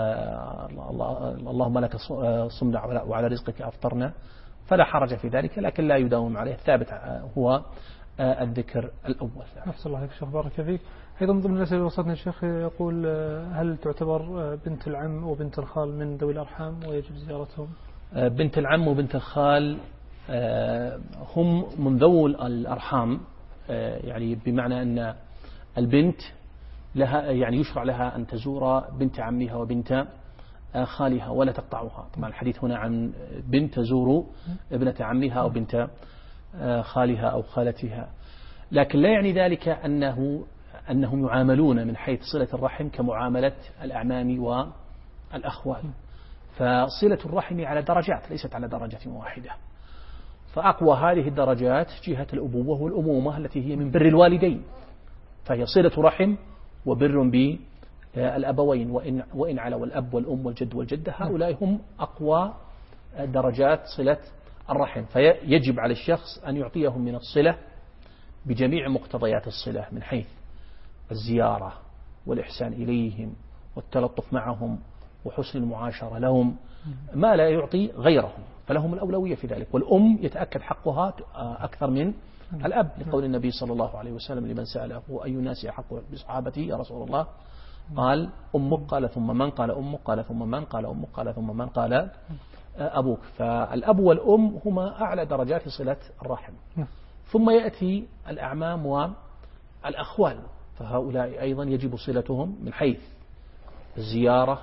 اللهم لك صمنا وعلى رزقك أفطرنا، فلا حرج في ذلك، لكن لا يداوم عليه. الثابت هو الذكر الأول.
أحسن الله عليك شيخ، بارك فيك. أيضا من ضمن الأسئلة اللي وصلتنا الشيخ يقول: هل تعتبر بنت العم وبنت الخال من ذوي الأرحام ويجب زيارتهم؟
بنت العم وبنت الخال هم من ذوي الأرحام، يعني بمعنى أن البنت لها يعني يشرع لها أن تزور بنت عمها وبنت خالها ولا تقطعها. طبعا الحديث هنا عن بنت تزور ابنة عمها أو بنت خالها أو خالتها، لكن لا يعني ذلك أنه أنهم يعاملون من حيث صلة الرحم كمعاملة الأعمام والأخوال. فصلة الرحم على درجات ليست على درجة واحدة، فأقوى هذه الدرجات جهة الأبوة والأمومة التي هي من بر الوالدين، فهي صلة رحم وبر بالأبوين، وإن, وإن علوا الأب والأم والجد والجدة، هؤلاء هم أقوى درجات صلة الرحم. فيجب على الشخص أن يعطيهم من الصلة بجميع مقتضيات الصلة، من حيث الزيارة والإحسان إليهم والتلطف معهم وحسن المعاشرة لهم، ما لا يعطي غيرهم، فلهم الأولوية في ذلك. والأم يتأكد حقها أكثر من الأب، لقول النبي صلى الله عليه وسلم لمن سأله: أي الناس أحق بصحابتي يا رسول الله؟ قال: أمك. قال: ثم من؟ قال: أمك. قال: ثم من؟ قال: أمك. قال: ثم من؟ قال: أبوك. فالأب والأم هما أعلى درجات صلة الرحم. ثم يأتي الأعمام والأخوال، فهؤلاء أيضا يجب صلتهم من حيث الزيارة،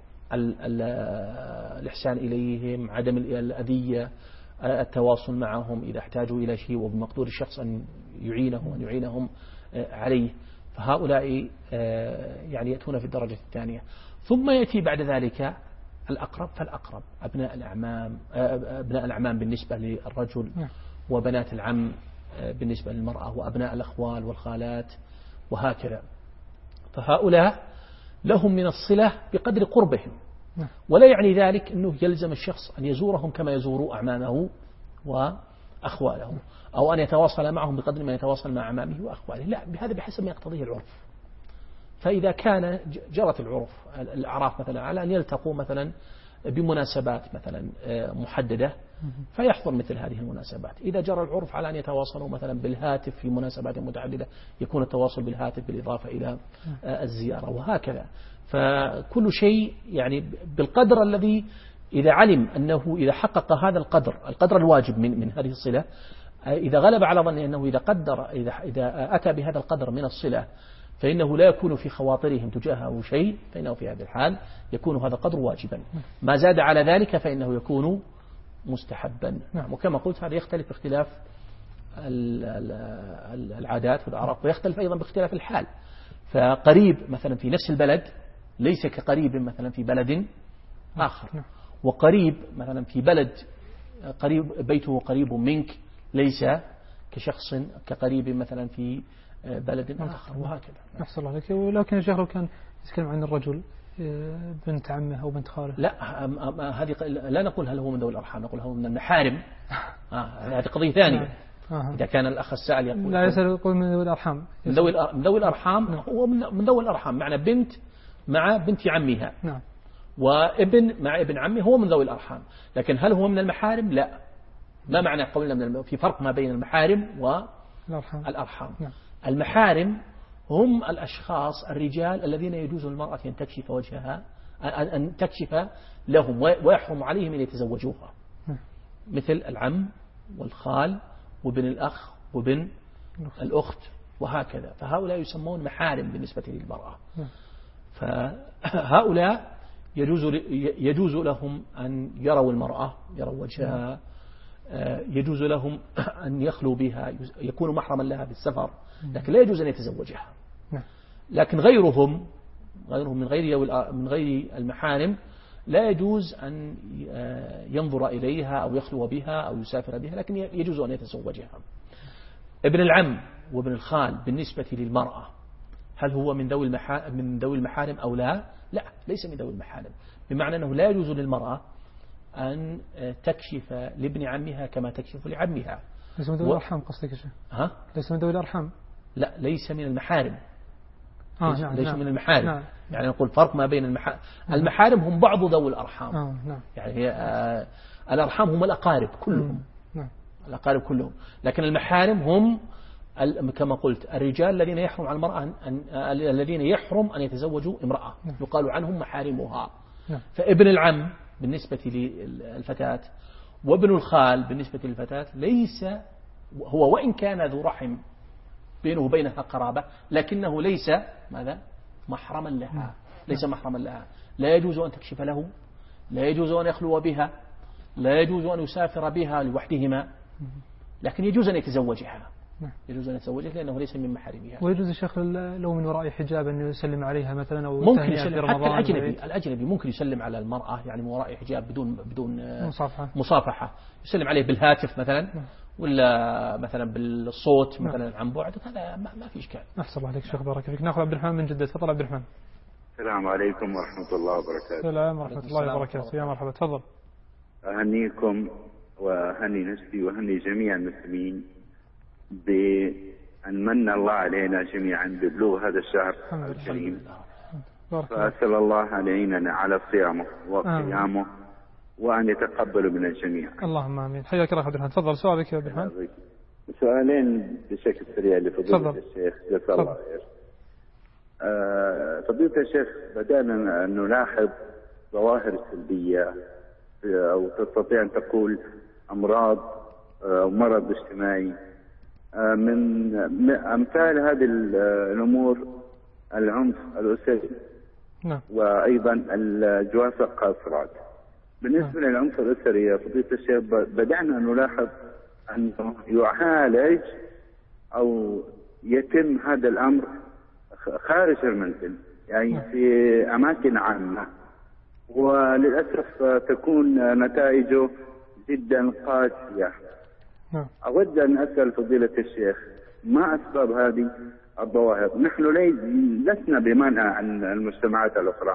الإحسان إليهم، عدم الأذية، التواصل معهم إذا احتاجوا إلى شيء، وبمقدور الشخص أن يعينه وأن يعينهم عليه. فهؤلاء يعني يأتون في الدرجة الثانية. ثم يأتي بعد ذلك الأقرب فالأقرب، أبناء الأعمام أبناء الأعمام بالنسبة للرجل، وبنات العم بالنسبة للمرأة، وأبناء الأخوال والخالات، وهكذا. فهؤلاء لهم من الصلة بقدر قربهم، ولا يعني ذلك أنه يلزم الشخص أن يزورهم كما يزور أعمامه وأخواله، أو أن يتواصل معهم بقدر ما يتواصل مع أعمامه وأخواله، لا، بهذا بحسب ما يقتضيه العرف. فإذا كان جرت العرف الأعراف مثلا على أن يلتقوا مثلا بمناسبات مثلا محددة، فيحضر مثل هذه المناسبات. إذا جرى العرف على أن يتواصلوا مثلا بالهاتف في مناسبات متعددة، يكون التواصل بالهاتف بالإضافة إلى الزيارة، وهكذا. فكل شيء يعني بالقدر الذي إذا علم أنه إذا حقق هذا القدر القدر الواجب من من هذه الصلة، إذا غلب على ظنه أنه إذا قدر إذا إذا أتى بهذا القدر من الصلة فإنه لا يكون في خواطرهم تجاهه شيء، فإنه في هذه الحال يكون هذا القدر واجبا. ما زاد على ذلك فإنه يكون مستحبا. وكما قلت هذا يختلف باختلاف العادات والأعراف، ويختلف أيضا باختلاف الحال. فقريب مثلا في نفس البلد ليس كقريب مثلا في بلد آخر، وقريب مثلا في بلد قريب بيته قريب منك ليس كشخص كقريب مثلا في بلد آخر، وهكذا.
أحسن الله عليك. ولكن يا شيخ لو كان يتكلم عن الرجل بنت عمه أو بنت خاله؟
لا هذه لا نقول هل هو من ذوي الأرحام، نقول هو من المحارم. آه هذه قضية ثانية.
آه.
إذا كان الأخ السائل يقول
لا يسأل يقول من ذوي الأرحام،
من ذوي من ذوي الأرحام هو من ذوي الأرحام، معنى بنت مع بنت عمها.
نعم.
وابن مع ابن عمه هو من ذوي الأرحام. لكن هل هو من المحارم؟ لا. ما معنى قولنا من الم... في فرق ما بين المحارم والأرحام. الأرحام.
نعم.
المحارم هم الأشخاص الرجال الذين يجوز للمرأة أن تكشف وجهها، أن تكشف لهم ويحرم عليهم أن يتزوجوها، مثل العم والخال وابن الأخ وابن الأخت وهكذا. فهؤلاء يسمون محارم بالنسبة للمرأة. فهؤلاء يجوز يجوز لهم أن يروا المرأة، يروا وجهها، يجوز لهم أن يخلوا بها، يكونوا محرما لها بالسفر، لكن لا يجوز أن يتزوجها. لكن غيرهم غيرهم من غير من غير المحارم لا يجوز أن ينظر إليها أو يخلو بها أو يسافر بها، لكن يجوز أن يتزوجها. ابن العم وابن الخال بالنسبة للمرأة هل هو من ذوي المحارم من ذوي المحارم أو لا؟ لا، ليس من ذوي المحارم، بمعنى أنه لا يجوز للمرأة أن تكشف لابن عمها كما تكشف لعمها.
ليس من ذوي و... الأرحام قصدك يا شيخ؟
ها؟
ليس من ذوي الأرحام؟
لا، ليس من المحارم.
آه
ليس,
نعم
ليس
نعم
من المحارم.
نعم.
يعني نقول فرق ما بين المحارم. المحارم هم بعض ذوي الأرحام.
آه نعم.
يعني هي آه الأرحام هم الأقارب كلهم.
نعم.
الأقارب كلهم، لكن المحارم هم كما قلت الرجال الذين يحرم على المرأة أن الذين يحرم أن يتزوجوا امرأة،
نعم.
يقال عنهم محارمها.
نعم.
فابن العم بالنسبة للفتاة وابن الخال بالنسبة للفتاة ليس هو، وإن كان ذو رحم بينه وبينها قرابة، لكنه ليس ماذا محرما لها، ليس محرما لها. لا يجوز أن تكشف له، لا يجوز أن يخلو بها، لا يجوز أن يسافر بها لوحدهما، لكن يجوز أن يتزوجها. يجوز أن يتزوجها لأنه ليس من محارمها.
ويجوز الشيخ لو من وراء حجاب أن يسلم عليها مثلا، أو
ممكن يسلم حتى الأجنبي الأجنبي ممكن يسلم على المرأة يعني من وراء حجاب بدون بدون
مصافحة
مصافحة يسلم عليه بالهاتف مثلا، ولا مثلا بالصوت مثلا عن بعد، هذا ما, ما في إشكال.
أحسن الله عليك شيخ، بارك فيك. ناخذ عبد الرحمن من جدة. تفضل عبد الرحمن.
السلام عليكم ورحمة الله وبركاته.
السلام ورحمة الله وبركاته. يا مرحبا، تفضل.
أهنيكم وأهني نفسي وأهني جميع المسلمين بأن من الله علينا جميعا ببلوغ هذا الشهر الكريم، فأسأل الله أن يعيننا على صيامه وقيامه وأن يتقبل من الجميع.
اللهم آمين. حياك الله عبد الرحمن. تفضل سؤالك يا عبد الرحمن.
سؤالين بشكل سريع لفضيلة الشيخ جزاه الله خير. فضيلة الشيخ، بدأنا أن نلاحظ ظواهر سلبية أو تستطيع أن تقول أمراض أو مرض اجتماعي من أمثال هذه الأمور، العنف الأسري وأيضا الجواز القاصرات. بالنسبة للعنف الأسري يا فضيلة الشيخ، بدأنا نلاحظ أنه يعالج أو يتم هذا الأمر خارج المنزل، يعني في أماكن عامة، وللأسف تكون نتائجه جدا قاسية. أود أن أسأل فضيلة الشيخ ما أسباب هذه الظواهر؟ نحن لسنا بمنع عن المجتمعات الأخرى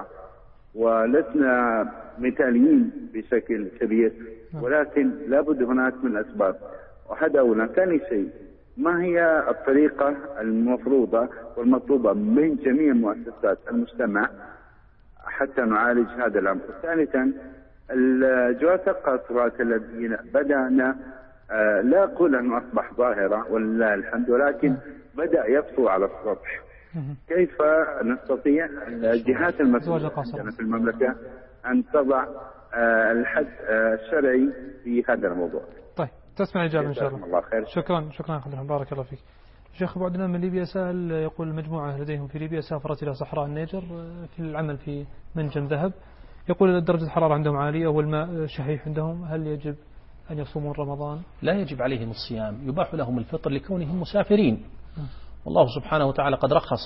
ولسنا مثاليين بشكل كبير، ولكن لابد هناك من أسباب، وهذا أولا. ثاني شيء، ما هي الطريقة المفروضة والمطلوبة من جميع مؤسسات المجتمع حتى نعالج هذا الأمر؟ ثالثا، الجواز القاصرات الذين بدأنا آه لا أقول أنه أصبح ظاهرة ولله الحمد، ولكن بدأ يطفو على السطح. كيف نستطيع الجهات المسؤولة في المملكة أن تضع آه الحد آه الشرعي في هذا الموضوع؟
طيب، تسمع إجابة إن شاء الله.
الله خير.
شكرا شكرا خلينا بارك الله فيك. شيخ بعدنا من ليبيا سأل، يقول المجموعة لديهم في ليبيا سافرت إلى صحراء النيجر في العمل في منجم ذهب، يقول درجة الحرارة عندهم عالية والماء شحيح عندهم، هل يجب أن يصومون رمضان؟
لا يجب عليهم الصيام، يباح لهم الفطر لكونهم مسافرين. والله سبحانه وتعالى قد رخص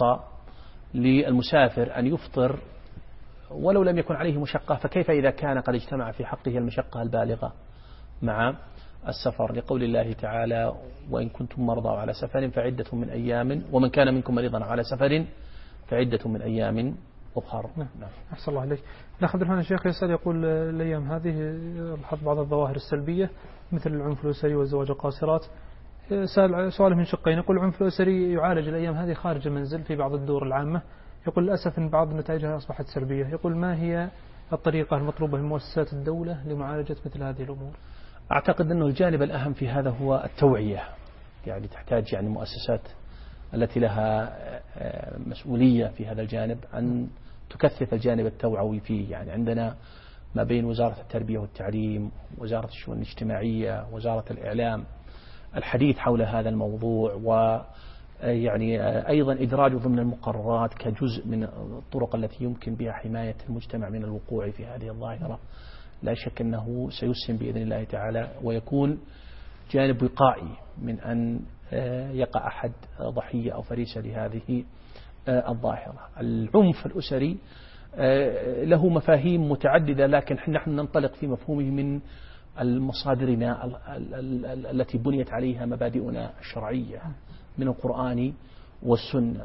للمسافر أن يفطر ولو لم يكن عليه مشقة، فكيف إذا كان قد اجتمع في حقه المشقة البالغة مع السفر، لقول الله تعالى: وإن كنتم مرضى على سفر فعدة من أيام، ومن كان منكم مريضا على سفر فعدة من أيام أظهر.
نعم. نعم. أحسن الله عليك. الأخ عبد الرحمن الشيخ يسأل يقول الأيام هذه لاحظ بعض الظواهر السلبية مثل العنف الأسري والزواج القاصرات. سأل سؤاله من شقين، يقول العنف الأسري يعالج الأيام هذه خارج المنزل في بعض الدور العامة، يقول للأسف أن بعض نتائجها أصبحت سلبية، يقول ما هي الطريقة المطلوبة من مؤسسات الدولة لمعالجة مثل هذه الأمور؟
أعتقد أنه الجانب الأهم في هذا هو التوعية، يعني تحتاج يعني مؤسسات التي لها مسؤولية في هذا الجانب أن تكثف الجانب التوعوي فيه. يعني عندنا ما بين وزارة التربية والتعليم، وزارة الشؤون الاجتماعية، وزارة الإعلام، الحديث حول هذا الموضوع، ويعني أيضا إدراجه ضمن المقررات كجزء من الطرق التي يمكن بها حماية المجتمع من الوقوع في هذه الظاهرة. لا شك أنه سيسهم بإذن الله تعالى، ويكون جانب وقائي من أن يقع أحد ضحية أو فريسة لهذه الظاهرة. العنف الأسري له مفاهيم متعددة، لكن نحن ننطلق في مفهومه من المصادرنا التي بنيت عليها مبادئنا الشرعية من القرآن والسنة.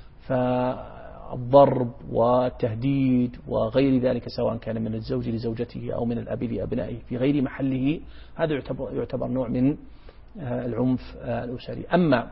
فالضرب والتهديد وغير ذلك سواء كان من الزوج لزوجته أو من الأب لأبنائه في غير محله، هذا يعتبر, يعتبر نوع من العنف الأسري. أما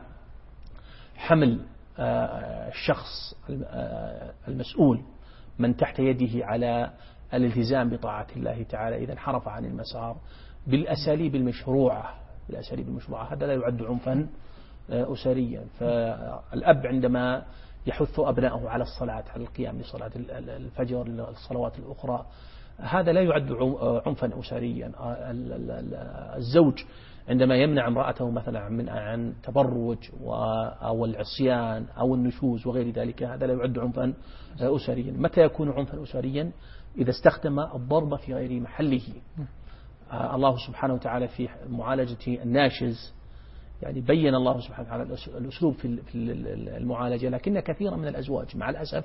حمل الشخص المسؤول من تحت يده على الالتزام بطاعة الله تعالى إذا انحرف عن المسار بالأساليب المشروعة بالأساليب المشروعة هذا لا يعد عنفا أسريا. فالأب عندما يحث أبنائه على الصلاة، على القيام لصلاة الفجر، للصلوات الأخرى، هذا لا يعد عنفا أسريا. الزوج عندما يمنع امرأته مثلا من عن تبرج أو العصيان أو النشوز وغير ذلك، هذا لا يعد عنفا أسريا. متى يكون عنفا أسريا؟ إذا استخدم الضرب في غير محله. الله سبحانه وتعالى في معالجة الناشز يعني بين الله سبحانه وتعالى الأسلوب في المعالجة، لكن كثيرا من الأزواج مع الأسف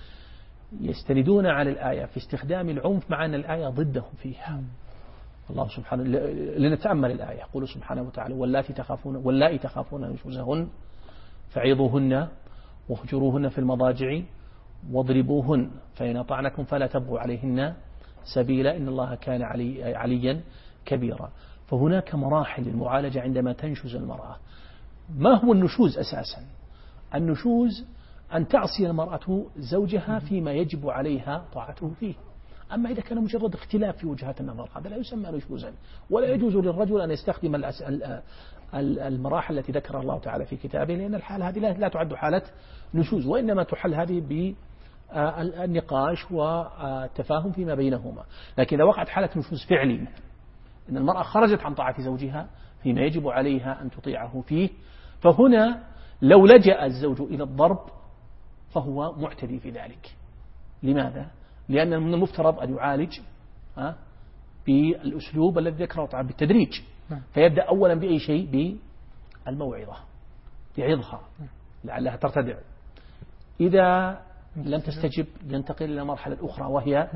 يستندون على الآية في استخدام العنف مع أن الآية ضدهم فيها. الله سبحانه لنتأمل الآية، يقول سبحانه وتعالى واللاتي تخافون واللائي تخافون نشوزهن فعظوهن واهجروهن في المضاجع واضربوهن فإن أطعنكم فلا تبغوا عليهن سبيلا إن الله كان علي عليا كبيرا. فهناك مراحل للمعالجة عندما تنشز المرأة. ما هو النشوز أساسا؟ النشوز أن تعصي المرأة زوجها فيما يجب عليها طاعته فيه. أما إذا كان مجرد اختلاف في وجهات النظر هذا لا يسمى نشوزا، ولا يجوز للرجل أن يستخدم المراحل التي ذكرها الله تعالى في كتابه، لأن الحالة هذه لا تعد حالة نشوز، وإنما تحل هذه بالنقاش والتفاهم فيما بينهما. لكن إذا وقعت حالة نشوز فعلي إن المرأة خرجت عن طاعة زوجها فيما يجب عليها أن تطيعه فيه، فهنا لو لجأ الزوج إلى الضرب فهو معتدي في ذلك. لماذا؟ لأن من المفترض أن يعالج بالأسلوب الذي ذكره طبعا بالتدريج، فيبدأ أولا بأي شيء بالموعظة يعظها لعلها ترتدع. إذا لم تستجب ينتقل إلى المرحلة الأخرى وهي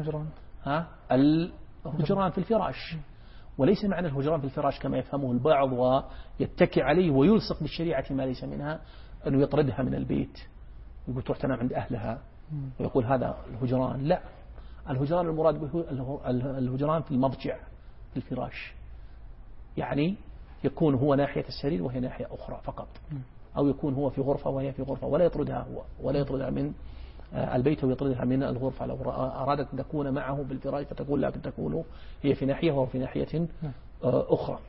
الهجران في الفراش. وليس معنى الهجران في الفراش كما يفهمه البعض ويتكي عليه ويلصق بالشريعة ما ليس منها أنه يطردها من البيت ويقول تروح تنام عند أهلها ويقول هذا الهجران. لا، الهجران المراد به الهجران في المضجع في الفراش، يعني يكون هو ناحية السرير وهي ناحية أخرى فقط، أو يكون هو في غرفة وهي في غرفة ولا يطردها هو ولا يطردها من البيت ويطردها من الغرفة. لو أرادت أن تكون معه بالفراش فتقول لكن تكون هي في ناحية وهو في ناحية أخرى،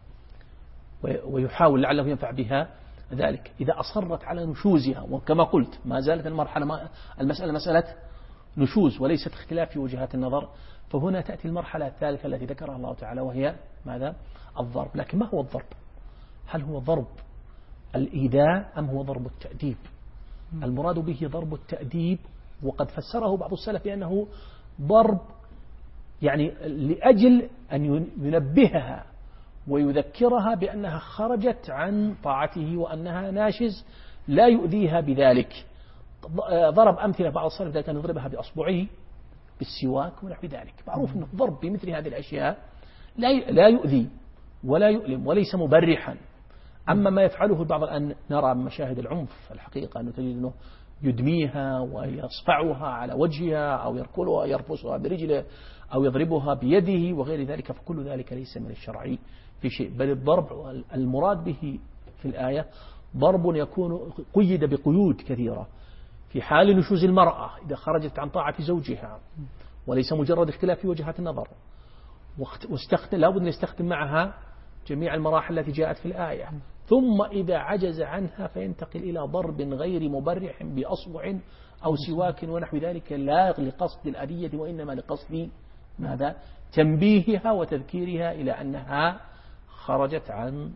ويحاول لعله ينفع بها ذلك. إذا أصرت على نشوزها وكما قلت ما زالت المرحلة ما المسألة مسألة نشوز وليست اختلاف في وجهات النظر، فهنا تأتي المرحلة الثالثة التي ذكرها الله تعالى وهي ماذا؟ الضرب. لكن ما هو الضرب؟ هل هو ضرب الإيذاء أم هو ضرب التأديب؟ المراد به ضرب التأديب، وقد فسره بعض السلف بأنه ضرب يعني لأجل أن ينبهها ويذكرها بأنها خرجت عن طاعته وأنها ناشز لا يؤذيها بذلك. ضرب أمثلة بعض السلف ذلك أن يضربها بأصبعه بالسواك ونحو ذلك. معروف أنه ضرب بمثل هذه الأشياء لا لا يؤذي ولا يؤلم وليس مبرحا. أما ما يفعله البعض الآن نرى مشاهد العنف الحقيقة أنه تجد أنه يدميها ويصفعها على وجهها أو يركلها يرفسها برجله أو يضربها بيده وغير ذلك، فكل ذلك ليس من الشرع في شيء، بل الضرب المراد به في الآية ضرب يكون قيد بقيود كثيرة في حال نشوز المرأة إذا خرجت عن طاعة زوجها، وليس مجرد اختلاف في وجهات النظر، واستخدم لابد أن يستخدم معها جميع المراحل التي جاءت في الآية. ثم إذا عجز عنها فينتقل إلى ضرب غير مبرح بأصبع أو سواك ونحو ذلك، لا لقصد الأذية وإنما لقصد ماذا؟ تنبيهها وتذكيرها إلى أنها خرجت عن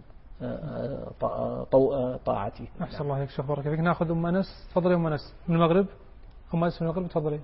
طاعته.
أحسن الله عليك شيخ، بارك فيك. ناخذ أم أنس. تفضلي أم أنس من المغرب. أم أنس من المغرب، تفضلي.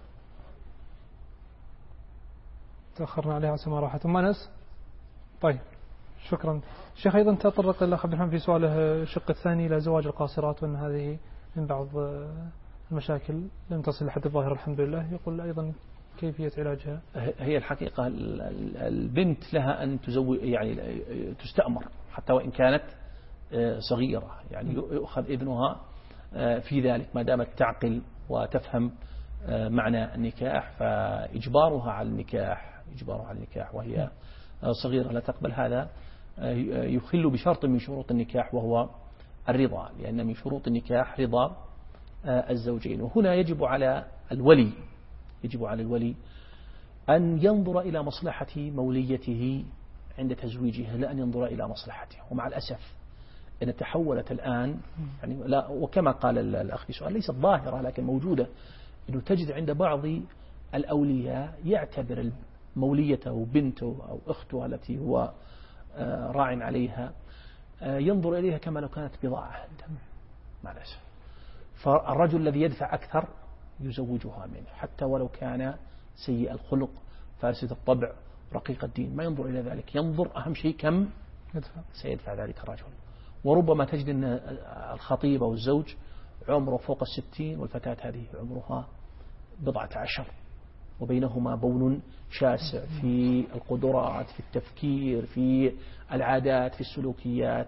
تأخرنا عليها عشان ما راحت أم أنس. طيب شكرا. الشيخ أيضا تطرق الأخ عبد الرحمن في سؤاله الشق الثاني إلى زواج القاصرات، وأن هذه من بعض المشاكل لم تصل لحد الظاهر الحمد لله. يقول أيضا كيفية علاجها؟
هي الحقيقة البنت لها أن تزوج يعني تستأمر حتى وإن كانت صغيرة، يعني يؤخذ إذنها في ذلك ما دامت تعقل وتفهم معنى النكاح، فإجبارها على النكاح إجبارها على النكاح وهي صغيرة لا تقبل هذا يخل بشرط من شروط النكاح وهو الرضا، لأن من شروط النكاح رضا الزوجين. وهنا يجب على الولي يجب على الولي أن ينظر إلى مصلحة موليته عند تزويجها لا أن ينظر إلى مصلحته. ومع الأسف أن تحولت الآن يعني لا، وكما قال الأخ في سؤال ليست ظاهرة لكن موجودة، أنه تجد عند بعض الأولياء يعتبر موليته بنته أو أخته التي هو راع عليها ينظر إليها كما لو كانت بضاعة عنده مع الأسف. فالرجل الذي يدفع أكثر يزوجها منه حتى ولو كان سيء الخلق فاسد الطبع رقيق الدين، ما ينظر إلى ذلك، ينظر أهم شيء كم يدفع. سيدفع ذلك الرجل. وربما تجد أن الخطيب أو الزوج عمره فوق الستين والفتاة هذه عمرها بضعة عشر، وبينهما بون شاسع في القدرات في التفكير في العادات في السلوكيات.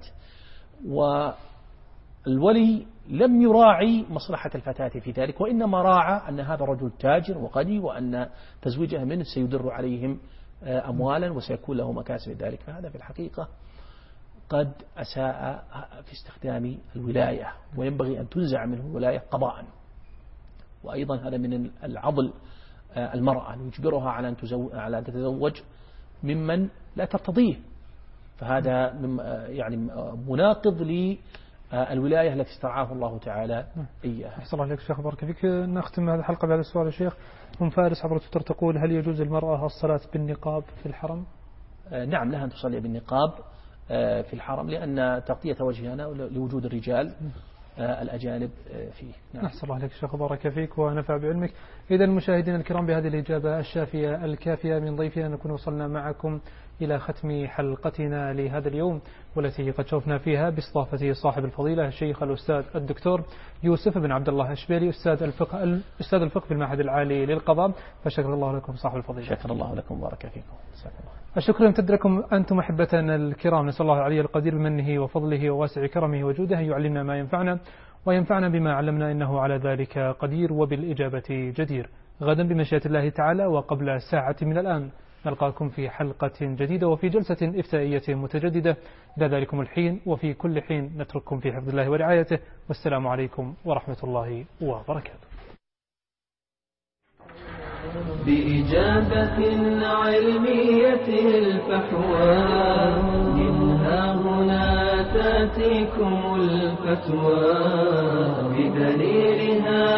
والولي لم يراعي مصلحة الفتاة في ذلك، وإنما راعى أن هذا الرجل تاجر وغني وأن تزويجها منه سيدر عليهم أموالا وسيكون له مكاسب ذلك. فهذا في الحقيقة قد أساء في استخدام الولاية، وينبغي أن تنزع منه الولاية قضاء. وأيضا هذا من العضل المرأة أن يجبرها على أن تزوج على أن تتزوج ممن لا ترتضيه، فهذا يعني مناقض للولاية التي استرعاه الله تعالى إياها.
أحسن الله عليك شيخ، بارك فيك. نختم هذه الحلقة بهذا السؤال يا شيخ. أم فارس عبر تويتر تقول: هل يجوز للمرأة الصلاة بالنقاب في الحرم؟
نعم، لها أن تصلي بالنقاب في الحرم لأن تغطية وجهنا لوجود الرجال الأجانب فيه. نعم.
أحسن الله عليك شيخ، بارك فيك ونفع بعلمك. إذا مشاهدينا الكرام بهذه الإجابة الشافية الكافية من ضيفنا نكون وصلنا معكم إلى ختم حلقتنا لهذا اليوم، والتي قد شرفنا فيها باستضافة صاحب الفضيلة الشيخ الأستاذ الدكتور يوسف بن عبد الله الشبيلي أستاذ الفقه أستاذ الفقه في المعهد العالي للقضاء. فشكر الله لكم صاحب الفضيلة.
شكر الله لكم وبارك فيكم.
الشكر يمتد لكم أنتم أحبتنا الكرام. نسأل الله العلي القدير بمنه وفضله وواسع كرمه وجوده يعلمنا ما ينفعنا وينفعنا بما علمنا، إنه على ذلك قدير وبالإجابة جدير. غدا بمشيئة الله تعالى وقبل ساعة من الآن نلقاكم في حلقة جديدة وفي جلسة إفتائية متجددة. إلى ذلكم الحين وفي كل حين نترككم في حفظ الله ورعايته، والسلام عليكم ورحمة الله وبركاته.
بإجابة علمية الفحوى منها هنا تأتيكم الفتوى بدليلها